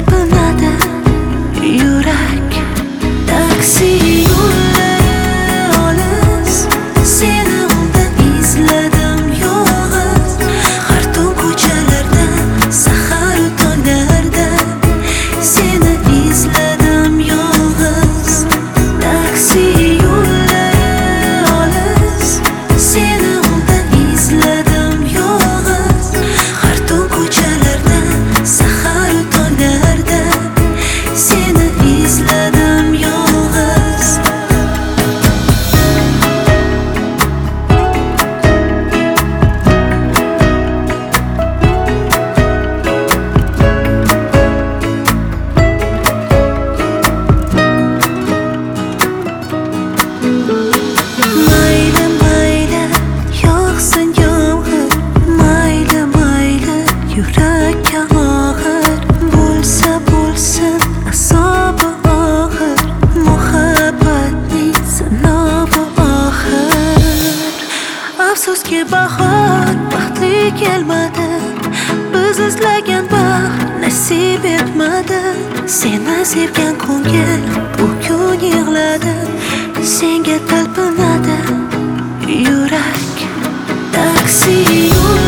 talpinadi yurak. Taksi yo'llari olis, seni undan izladim yolg'iz. Har tun ko'chalarda, saharu tonglarda seni izladim yolg'iz. Taksi yo'llari olis, seni undan izladim yolg'iz. Har tun ko'chalarda, saharu tonglarda seni izladim yolg'iz. Mayli mayli yog'sin yomg'ir, mayli mayli yurakka og'ir. Bo'lsa bo'lsin azobi og'ir, muhabbatning sinovi oxir. Afsuski bahor baxtli kelmadi, biz izlagan baxt nasib etmadi. Seni sevgan ko'ngil bugun yig'ladi, senga talpinadi yurak. Taksi yo'l